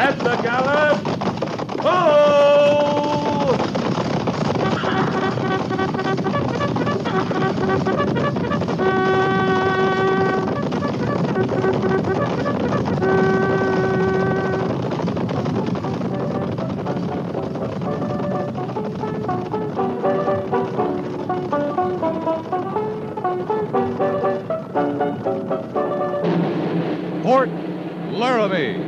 At the gallop! Oh! Fort Laramie.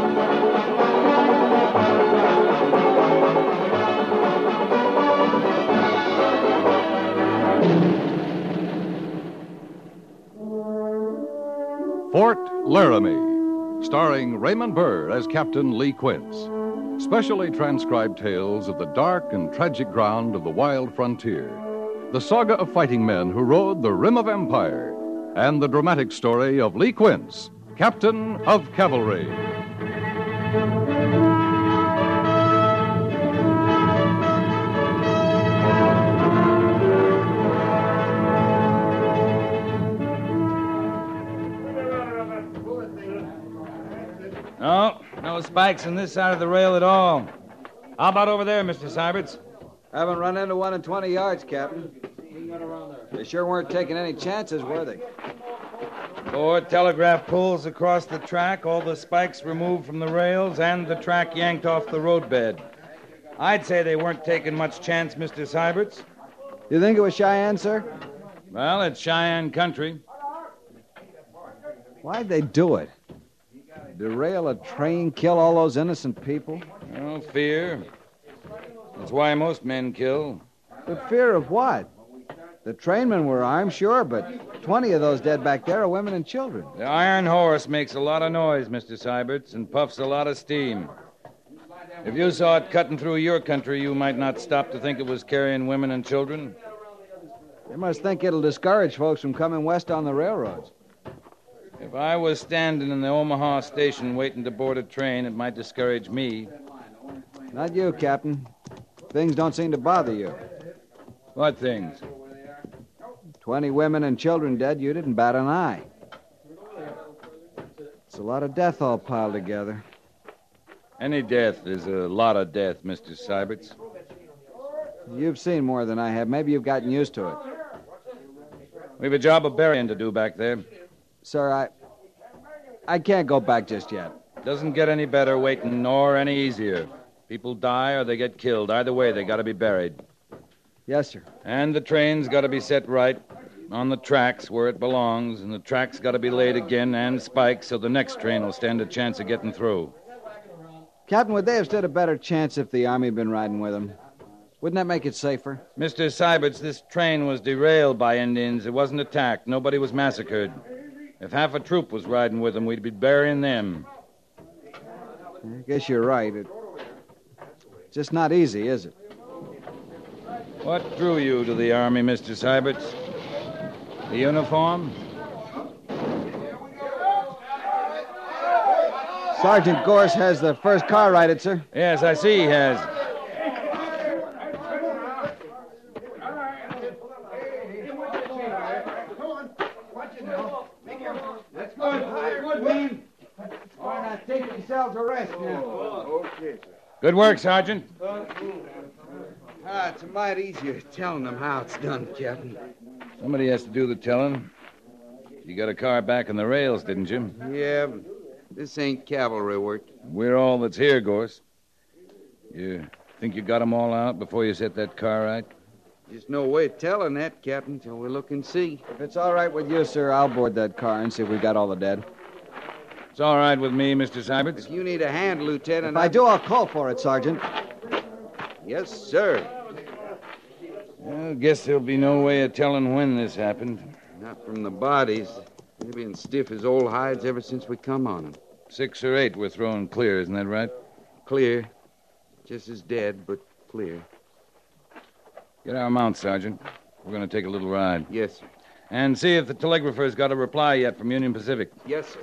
Fort Laramie, starring Raymond Burr as Captain Lee Quince. Specially transcribed tales of the dark and tragic ground of the wild frontier. The saga of fighting men who rode the rim of empire. And the dramatic story of Lee Quince, Captain of Cavalry. No spikes on this side of the rail at all. How about over there, Mr. Syberts? Haven't run into one in 20 yards, Captain. They sure weren't taking any chances, were they? 4 telegraph poles across the track, all the spikes removed from the rails, and the track yanked off the roadbed. I'd say they weren't taking much chance, Mr. Syberts. You think it was Cheyenne, sir? Well, it's Cheyenne country. Why'd they do it? Derail a train, kill all those innocent people? Oh, fear. That's why most men kill. But fear of what? The trainmen were armed, sure, but 20 of those dead back there are women and children. The iron horse makes a lot of noise, Mr. Syberts, and puffs a lot of steam. If you saw it cutting through your country, you might not stop to think it was carrying women and children. They must think it'll discourage folks from coming west on the railroads. If I was standing in the Omaha station waiting to board a train, it might discourage me. Not you, Captain. Things don't seem to bother you. What things? 20 women and children dead, you didn't bat an eye. It's a lot of death all piled together. Any death is a lot of death, Mr. Syberts. You've seen more than I have. Maybe you've gotten used to it. We've a job of burying to do back there. Sir, I can't go back just yet. Doesn't get any better waiting nor any easier. People die or they get killed. Either way, they got to be buried. Yes, sir. And the train's got to be set right on the tracks where it belongs, and the tracks got to be laid again and spiked so the next train will stand a chance of getting through. Captain, would they have stood a better chance if the Army had been riding with them? Wouldn't that make it safer? Mr. Syberts, this train was derailed by Indians. It wasn't attacked. Nobody was massacred. If half a troop was riding with them, we'd be burying them. I guess you're right. It's just not easy, is it? What drew you to the Army, Mr. Syberts? The uniform? Sergeant Gorse has the first car righted, sir. Yes, I see he has. That's good, man. All right, now take yourselves a rest now. Okay, sir. Good work, Sergeant. It's a mite easier telling them how it's done, Captain. Somebody has to do the telling. You got a car back on the rails, didn't you? Yeah, but this ain't cavalry work. We're all that's here, Gorse. You think you got 'em all out before you set that car right? There's no way of telling that, Captain, till we look and see. If it's all right with you, sir, I'll board that car and see if we got all the dead. It's all right with me, Mr. Syberts. If you need a hand, Lieutenant... If I do, I'll call for it, Sergeant. Yes, sir. Well, guess there'll be no way of telling when this happened. Not from the bodies. They've been stiff as old hides ever since we come on them. 6 or 8 were thrown clear, isn't that right? Clear. Just as dead, but clear. Get our mounts, Sergeant. We're going to take a little ride. Yes, sir. And see if the telegrapher's got a reply yet from Union Pacific. Yes, sir.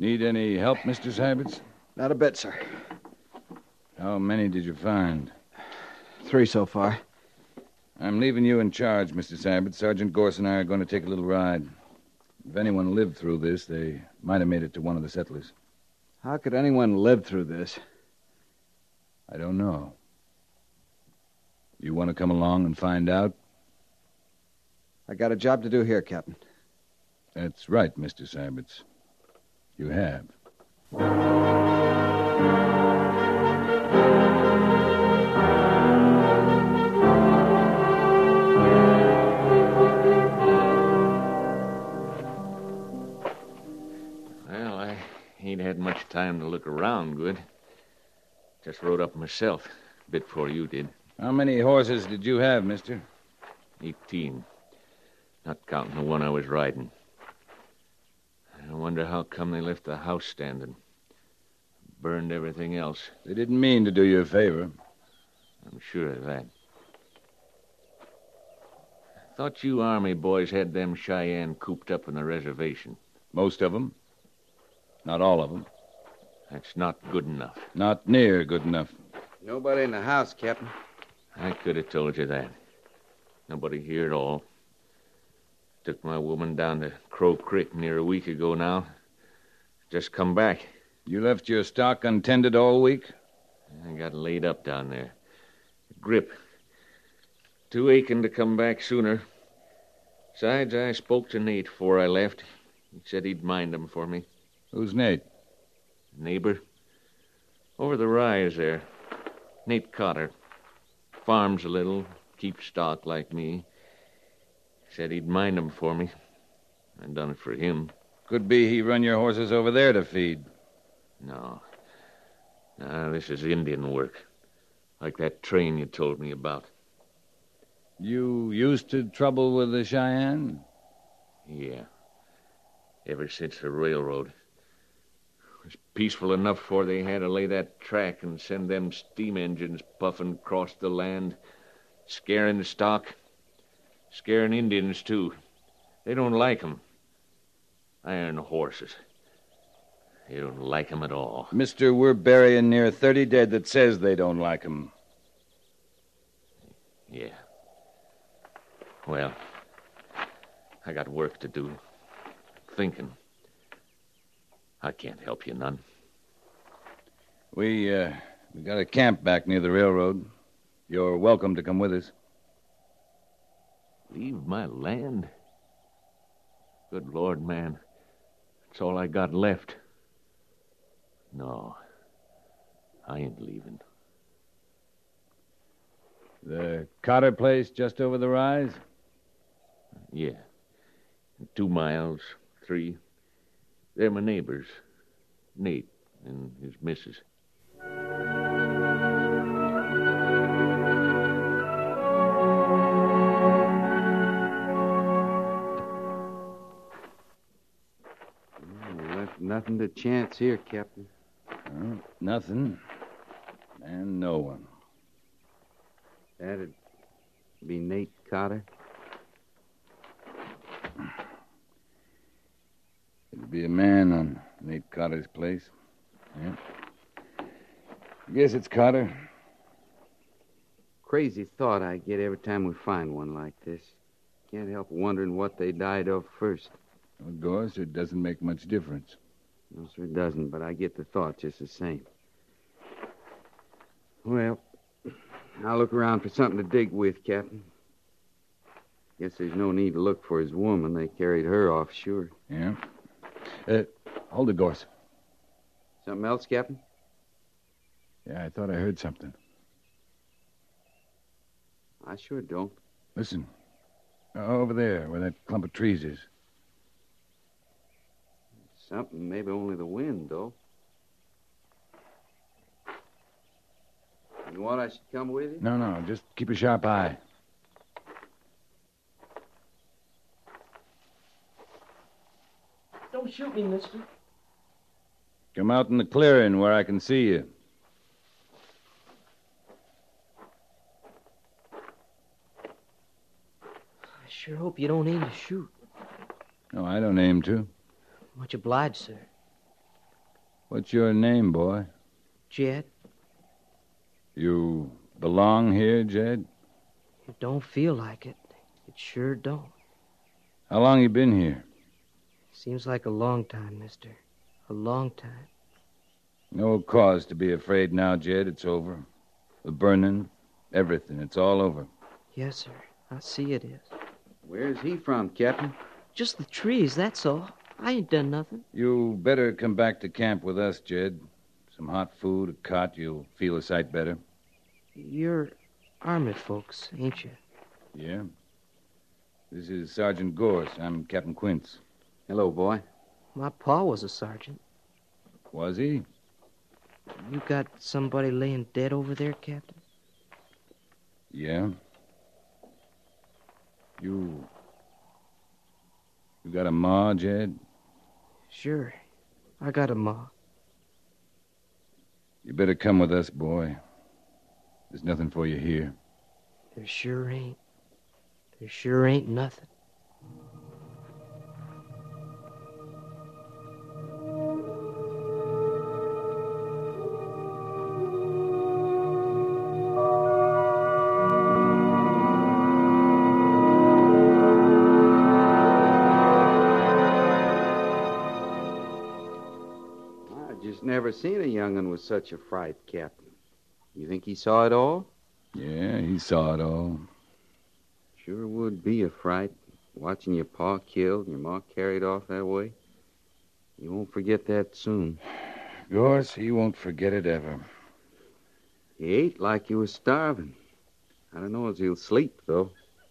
Need any help, Mr. Syberts? Not a bit, sir. How many did you find? 3 so far. I'm leaving you in charge, Mr. Syberts. Sergeant Gorse and I are going to take a little ride. If anyone lived through this, they might have made it to one of the settlers. How could anyone live through this? I don't know. You want to come along and find out? I got a job to do here, Captain. That's right, Mr. Syberts. You have. Well, I ain't had much time to look around good. Just rode up myself, a bit before you did. How many horses did you have, mister? 18. Not counting the one I was riding. I wonder how come they left the house standing. Burned everything else. They didn't mean to do you a favor. I'm sure of that. Thought you Army boys had them Cheyenne cooped up in the reservation. Most of them. Not all of them. That's not good enough. Not near good enough. Nobody in the house, Captain. I could have told you that. Nobody here at all. Took my woman down to Crow Creek near a week ago now. Just come back. You left your stock untended all week? I got laid up down there. Grip. Too aching to come back sooner. Besides, I spoke to Nate before I left. He said he'd mind them for me. Who's Nate? Neighbor. Over the rise there. Nate Cotter. Farms a little. Keeps stock like me. Said he'd mind them for me. I done it for him. Could be he run your horses over there to feed. No. No, this is Indian work. Like that train you told me about. You used to trouble with the Cheyenne? Yeah. Ever since the railroad. It was peaceful enough before they had to lay that track and send them steam engines puffing across the land, scaring the stock, scaring Indians, too. They don't like 'em. Iron horses. They don't like 'em at all. Mister, we're burying near 30 dead that says they don't like 'em. Yeah. Well, I got work to do. Thinking. I can't help you none. We got a camp back near the railroad. You're welcome to come with us. Leave my land? Good Lord, man. That's all I got left. No. I ain't leaving. The Cotter place just over the rise? Yeah. 2 miles, 3. They're my neighbors. Nate and his missus. Left nothing to chance here, Captain. Well, nothing. And no one. That'd be Nate Cotter. It'd be a man on Nate Cotter's place. Yeah. Guess it's Cotter. Crazy thought I get every time we find one like this. Can't help wondering what they died of first. Of course, it doesn't make much difference. No, sir, it doesn't, but I get the thought just the same. Well, I'll look around for something to dig with, Captain. Guess there's no need to look for his woman. They carried her off, sure. Yeah. Hold it, Gorse. Something else, Captain? Yeah, I thought I heard something. I sure don't. Listen. Over there, where that clump of trees is. Something, maybe only the wind, though. You want I should come with you? No, just keep a sharp eye. Don't shoot me, mister. Come out in the clearing where I can see you. I sure hope you don't aim to shoot. No, I don't aim to. Much obliged, sir. What's your name, boy? Jed, You belong here, Jed? it don't feel like it. It sure don't. How long you been here? Seems like a long time, mister. A long time. No cause to be afraid now, Jed. It's over. The burning, everything. It's all over. Yes, sir. I see it is. Where's he from, Captain? Just the trees, that's all. I ain't done nothing. You better come back to camp with us, Jed. Some hot food, a cot. You'll feel a sight better. You're army folks, ain't you? Yeah? This is Sergeant Gorse. I'm Captain Quince. Hello, boy. My pa was a sergeant. Was he? You got somebody laying dead over there, Captain? Yeah. You got a ma, Jed? Sure. I got a ma. You better come with us, boy. There's nothing for you here. There sure ain't. There sure ain't nothing. Never seen a young'un with such a fright, Captain. You think he saw it all? Yeah, he saw it all. Sure would be a fright, watching your pa killed and your ma carried off that way. You won't forget that soon. Gorse, he won't forget it ever. He ate like he was starving. I don't know as he'll sleep, though.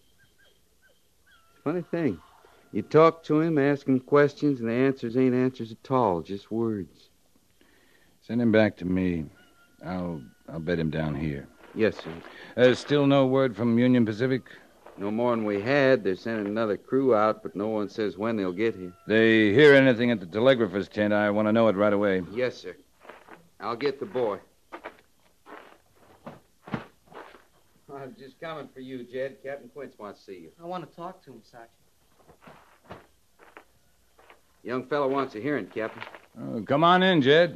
Funny thing. You talk to him, ask him questions, and the answers ain't answers at all, just words. Send him back to me. I'll bed him down here. Yes, sir. There's still no word from Union Pacific? No more than we had. They're sending another crew out, but no one says when they'll get here. They hear anything at the telegrapher's tent, I want to know it right away. Yes, sir. I'll get the boy. I was just coming for you, Jed. Captain Quince wants to see you. I want to talk to him, Sergeant. Young fellow wants a hearing, Captain. Oh, come on in, Jed.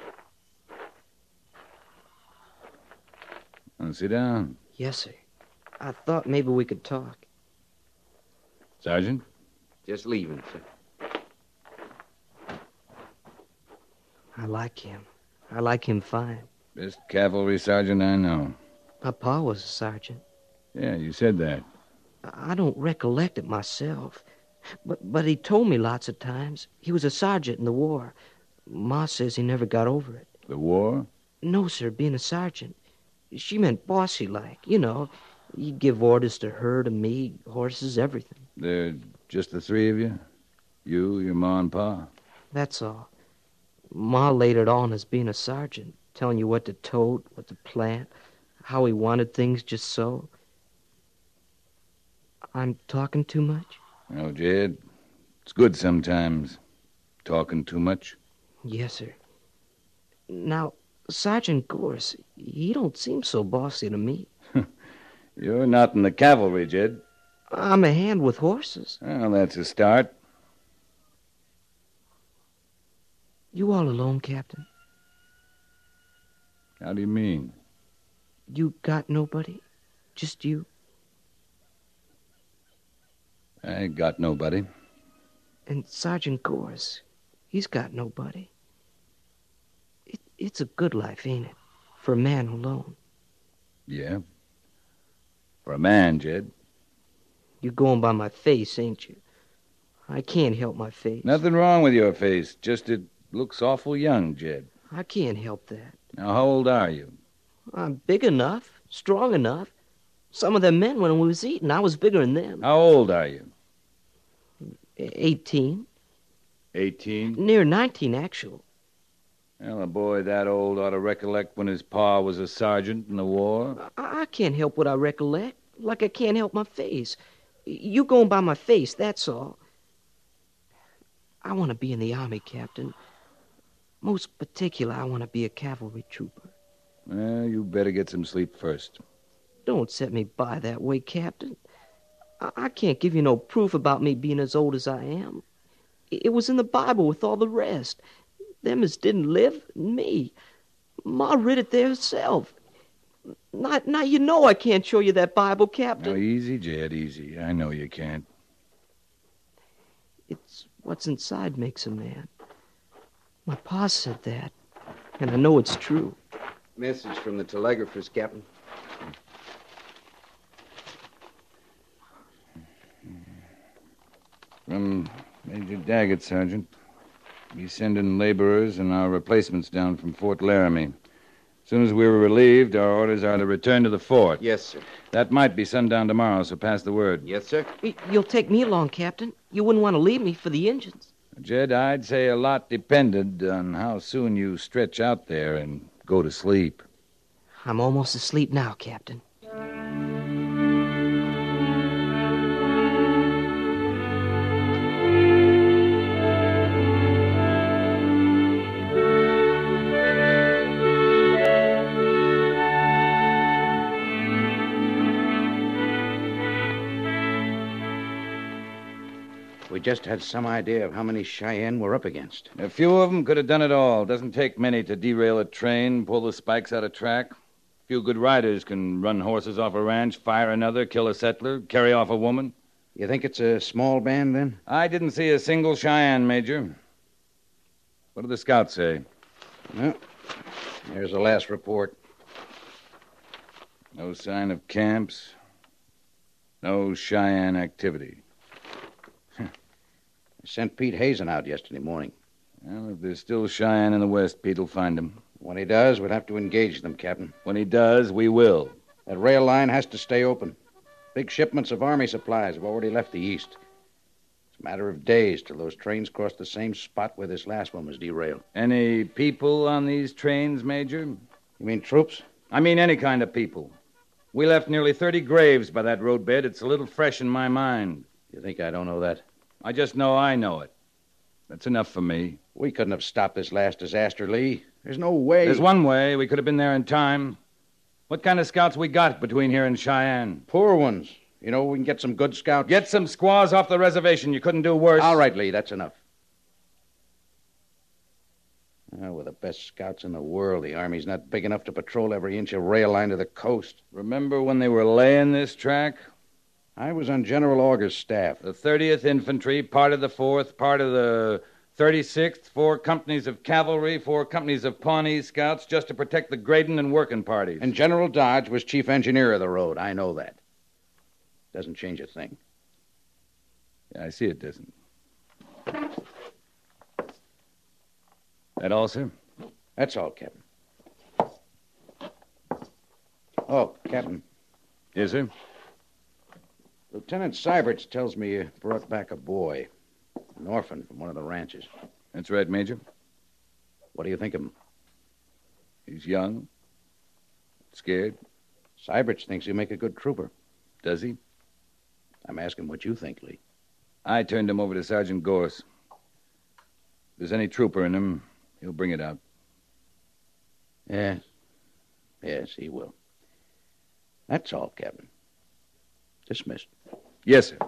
Sit down. Yes, sir. I thought maybe we could talk. Sergeant? Just leaving, sir. I like him. I like him fine. Best cavalry sergeant I know. My pa was a sergeant. Yeah, you said that. I don't recollect it myself. But he told me lots of times. He was a sergeant in the war. Ma says he never got over it. The war? No, sir, being a sergeant. She meant bossy-like, you know. He'd give orders to her, to me, horses, everything. They're just the three of you? You, your ma, and pa? That's all. Ma laid it on as being a sergeant, telling you what to tote, what to plant, how he wanted things just so. I'm talking too much? No, Jed. It's good sometimes, talking too much. Yes, sir. Now, Sergeant Gorse, he don't seem so bossy to me. You're not in the cavalry, Jed. I'm a hand with horses. Well, that's a start. You all alone, Captain? How do you mean? You got nobody? Just you? I got nobody. And Sergeant Gorse, he's got nobody. It's a good life, ain't it? For a man alone. Yeah. For a man, Jed. You're going by my face, ain't you? I can't help my face. Nothing wrong with your face. Just it looks awful young, Jed. I can't help that. Now, how old are you? I'm big enough, strong enough. Some of them men, when we was eating, I was bigger than them. How old are you? 18. 18? Near 19, actual. Well, a boy that old ought to recollect when his pa was a sergeant in the war. I can't help what I recollect, like I can't help my face. You going by my face, that's all. I want to be in the Army, Captain. Most particular, I want to be a cavalry trooper. Well, you better get some sleep first. Don't set me by that way, Captain. I can't give you no proof about me being as old as I am. It was in the Bible with all the rest. them as didn't live, and me. Ma read it there herself. Now you know I can't show you that Bible, Captain. Oh, easy, Jed, easy. I know you can't. It's what's inside makes a man. My pa said that, and I know it's true. Message from the telegraphist, Captain. From Major Daggett, Sergeant. He's sending laborers and our replacements down from Fort Laramie. As soon as we're relieved, our orders are to return to the fort. Yes, sir. That might be sundown tomorrow, so pass the word. Yes, sir. You'll take me along, Captain. You wouldn't want to leave me for the Injuns. Jed, I'd say a lot depended on how soon you stretch out there and go to sleep. I'm almost asleep now, Captain. We just had some idea of how many Cheyenne we're up against. A few of them could have done it all. Doesn't take many to derail a train, pull the spikes out of track. A few good riders can run horses off a ranch, fire another, kill a settler, carry off a woman. You think it's a small band, then? I didn't see a single Cheyenne, Major. What do the scouts say? Well, there's the last report. No sign of camps. No Cheyenne activity. I sent Pete Hazen out yesterday morning. Well, if there's still Cheyenne in the west, Pete will find them. When he does, we'll have to engage them, Captain. When he does, we will. That rail line has to stay open. Big shipments of Army supplies have already left the east. It's a matter of days till those trains cross the same spot where this last one was derailed. Any people on these trains, Major? You mean troops? I mean any kind of people. We left nearly 30 graves by that roadbed. It's a little fresh in my mind. You think I don't know that? I just know I know it. That's enough for me. We couldn't have stopped this last disaster, Lee. There's no way. There's one way. We could have been there in time. What kind of scouts we got between here and Cheyenne? Poor ones. You know, we can get some good scouts. Get some squaws off the reservation. You couldn't do worse. All right, Lee, that's enough. We're the best scouts in the world. The Army's not big enough to patrol every inch of rail line to the coast. Remember when they were laying this track? I was on General Augur's staff. The 30th Infantry, part of the 4th, part of the 36th, 4 companies of cavalry, 4 companies of Pawnee Scouts, just to protect the grading and working parties. And General Dodge was chief engineer of the road. I know that. Doesn't change a thing. Yeah, I see it doesn't. That all, sir? That's all, Captain. Oh, Captain. Yes, sir? Lieutenant Syberts tells me you brought back a boy, an orphan from one of the ranches. That's right, Major. What do you think of him? He's young, scared. Syberts thinks he'll make a good trooper. Does he? I'm asking what you think, Lee. I turned him over to Sergeant Gorse. If there's any trooper in him, he'll bring it out. Yes, he will. That's all, Captain. Dismissed. Yes, sir.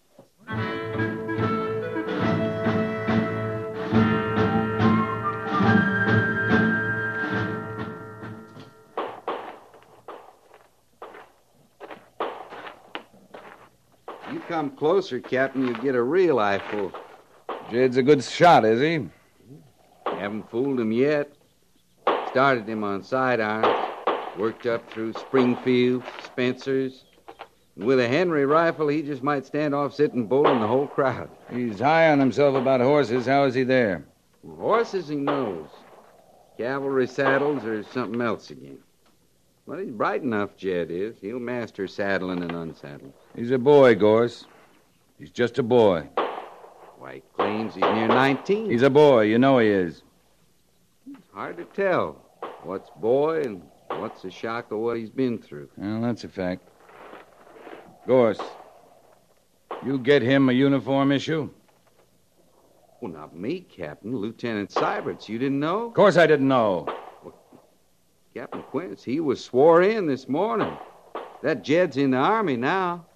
You come closer, Captain, you get a real eyeful. Jed's a good shot, is he? Haven't fooled him yet. Started him on sidearms, worked up through Springfield, Spencer's. And with a Henry rifle, he just might stand off sitting bull in the whole crowd. He's high on himself about horses. How is he there? Horses he knows. Cavalry saddles or something else again. Well, he's bright enough, Jed is. He'll master saddling and unsaddling. He's a boy, Gorse. He's just a boy. Why, he claims he's near 19. He's a boy. You know he is. It's hard to tell what's boy and what's the shock of what he's been through. Well, that's a fact. Gorse, you get him a uniform issue? Well, not me, Captain. Lieutenant Syberts. You didn't know? Of course I didn't know. Captain Quince, he was swore in this morning. That Jed's in the Army now.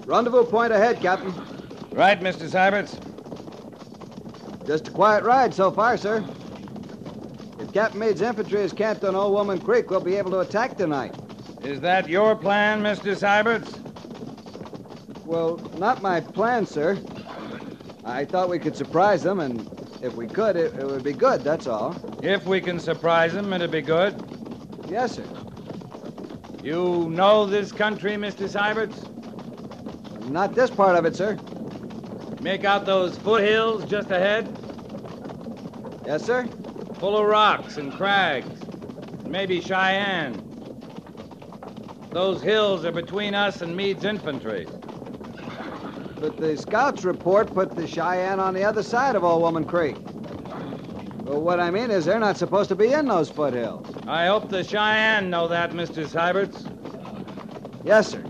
Rendezvous point ahead, Captain. Right, Mr. Syberts. Just a quiet ride so far, sir. If Captain Meade's infantry is camped on Old Woman Creek, we'll be able to attack tonight. Is that your plan, Mr. Syberts? Well, not my plan, sir. I thought we could surprise them, and if we could, it would be good, that's all. If we can surprise them, it'd be good. Yes, sir. You know this country, Mr. Syberts? Not this part of it, sir. Make out those foothills just ahead? Yes, sir? Full of rocks and crags. Maybe Cheyenne. Those hills are between us and Meade's infantry. But the scouts report put the Cheyenne on the other side of Old Woman Creek. Well, what I mean is they're not supposed to be in those foothills. I hope the Cheyenne know that, Mr. Syberts. Yes, sir.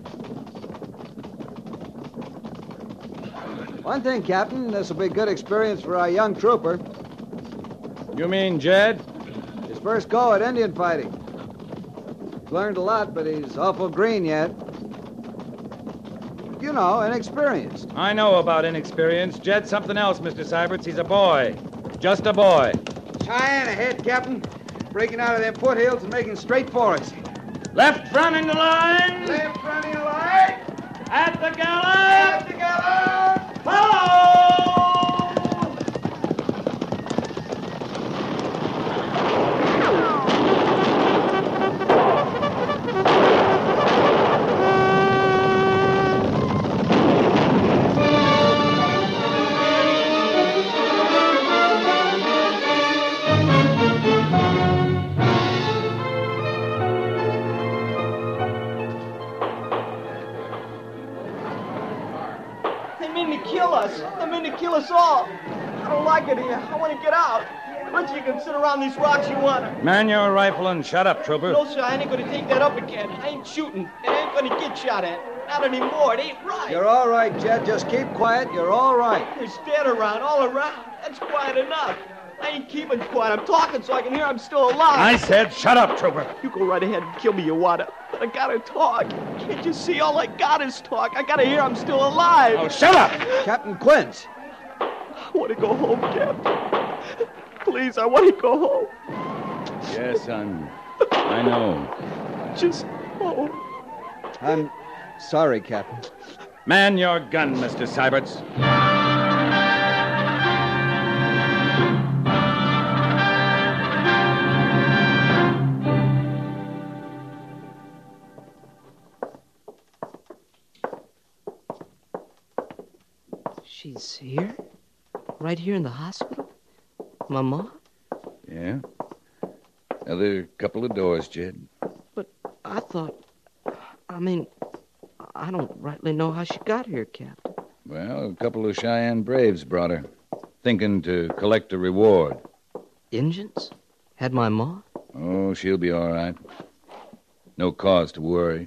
One thing, Captain, this will be a good experience for our young trooper. You mean Jed? His first go at Indian fighting. He's learned a lot, but he's awful green yet. You know, inexperienced. I know about inexperience. Jed's something else, Mr. Syberts. He's a boy. Just a boy. Cheyenne ahead, Captain. Breaking out of them foothills and making straight for us. Left front in the line. Left front in the line. At the gallop. At the gallop. Follow! Kill us all. I don't like it here. I want to get out. But you can sit around these rocks you want to. Man your rifle and shut up, trooper. No, sir, I ain't going to take that up again. I ain't shooting. It ain't going to get shot at. Not anymore. It ain't right. You're all right, Jed. Just keep quiet. You're all right. There's dead around, all around. That's quiet enough. I ain't keeping quiet. I'm talking so I can hear I'm still alive. I said shut up, trooper. You go right ahead and kill me, you want to. But I got to talk. Can't you see? All I got is talk. I got to hear I'm still alive. Oh, shut up. Captain Quince. I want to go home, Captain. Please, I want to go home. Yes, son. I know. Just home. I'm sorry, Captain. Man your gun, Mr. Syberts. She's here? Right here in the hospital? My mom? Yeah. Another couple of doors, Jed. But I thought... I don't rightly know how she got here, Captain. Well, a couple of Cheyenne Braves brought her, thinking to collect a reward. Injuns? Had my ma? Oh, she'll be all right. No cause to worry.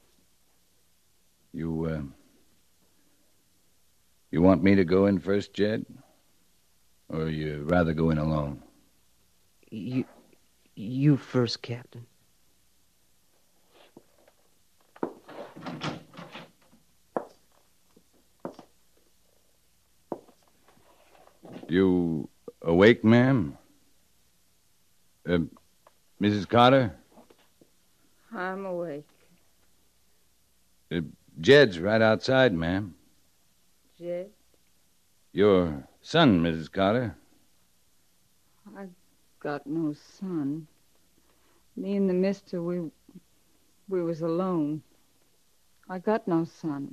You want me to go in first, Jed? Or you rather go in alone? You first, Captain. You awake, ma'am? Mrs. Carter? I'm awake. Jed's right outside, ma'am. Jed? Your son, Mrs. Carter. I got no son. Me and the mister, we was alone. I got no son.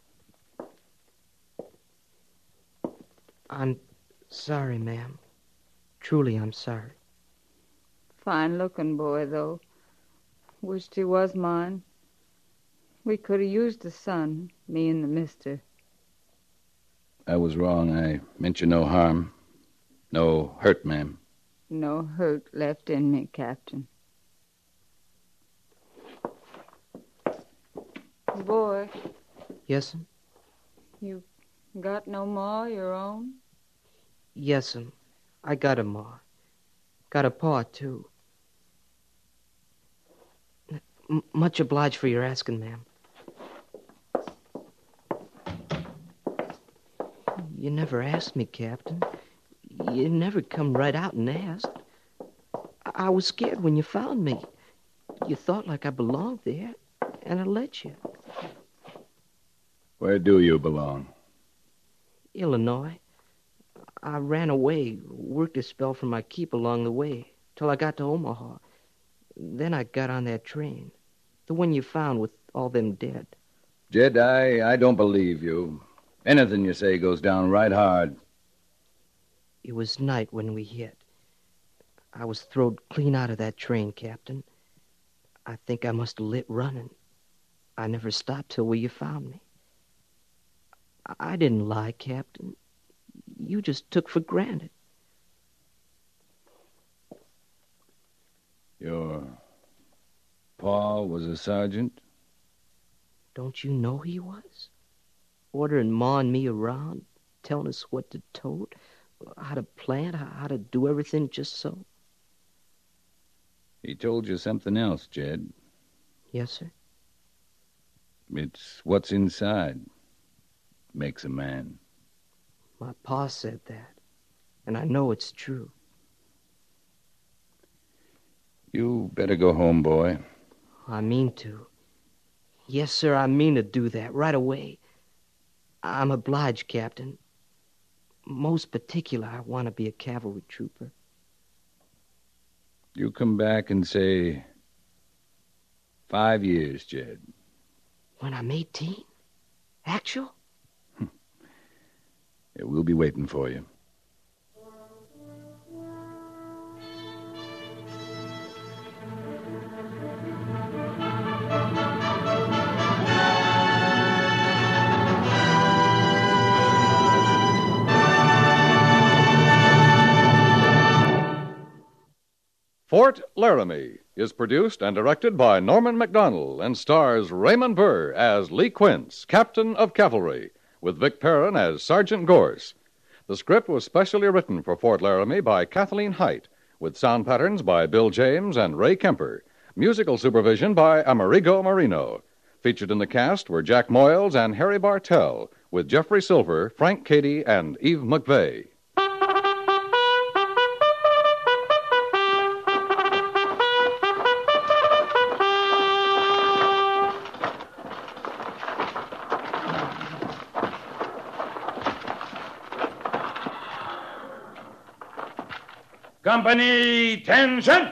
I'm sorry, ma'am. Truly, I'm sorry. Fine-looking boy, though. Wished he was mine. We could have used a son, me and the mister. I was wrong. I meant you no harm. No hurt, ma'am. No hurt left in me, Captain. Boy. Yes'm? You got no ma your own? Yes'm. I got a ma. Got a pa, too. Much obliged for your asking, ma'am. You never asked me, Captain. You never come right out and asked. I was scared when you found me. You thought like I belonged there, and I let you. Where do you belong? Illinois. I ran away, worked a spell for my keep along the way, till I got to Omaha. Then I got on that train, the one you found with all them dead. Jed, I don't believe you. Anything you say goes down right hard. It was night when we hit. I was throwed clean out of that train, Captain. I think I must have lit running. I never stopped till where you found me. I didn't lie, Captain. You just took for granted. Your pa was a sergeant? Don't you know he was? Ordering Ma and me around, telling us what to tote, how to plant, how to do everything just so. He told you something else, Jed. Yes, sir? It's what's inside makes a man. My pa said that, and I know it's true. You better go home, boy. I mean to. Yes, sir, I mean to do that right away. I'm obliged, Captain. Most particular, I want to be a cavalry trooper. You come back and say 5 years, Jed. When I'm 18? Actual? Yeah, we'll be waiting for you. Fort Laramie is produced and directed by Norman Macdonnell and stars Raymond Burr as Lee Quince, Captain of Cavalry, with Vic Perrin as Sergeant Gorse. The script was specially written for Fort Laramie by Kathleen Height, with sound patterns by Bill James and Ray Kemper. Musical supervision by Amerigo Marino. Featured in the cast were Jack Moyles and Harry Bartell, with Jeffrey Silver, Frank Cady, and Eve McVeigh. Company, attention!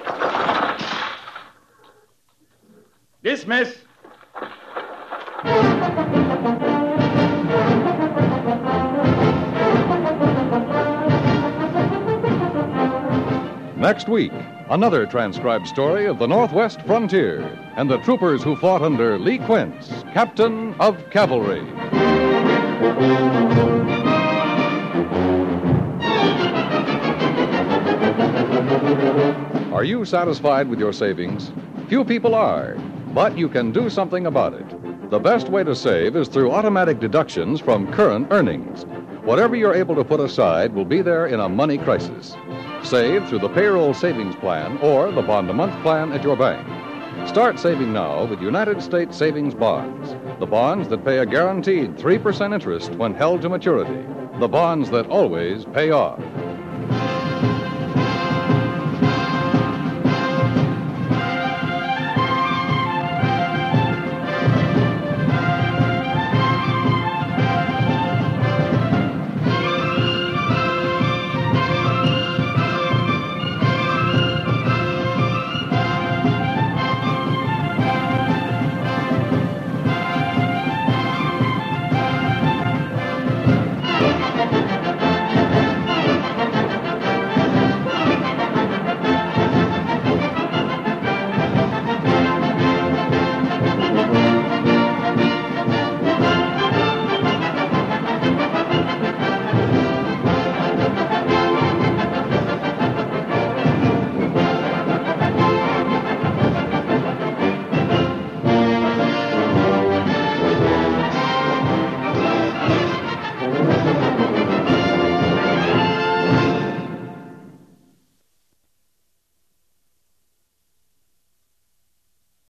Dismiss. Next week, another transcribed story of the Northwest frontier and the troopers who fought under Lee Quince, Captain of Cavalry. Are you satisfied with your savings? Few people are, but you can do something about it. The best way to save is through automatic deductions from current earnings. Whatever you're able to put aside will be there in a money crisis. Save through the payroll savings plan or the bond-a-month plan at your bank. Start saving now with United States Savings Bonds, the bonds that pay a guaranteed 3% interest when held to maturity, the bonds that always pay off.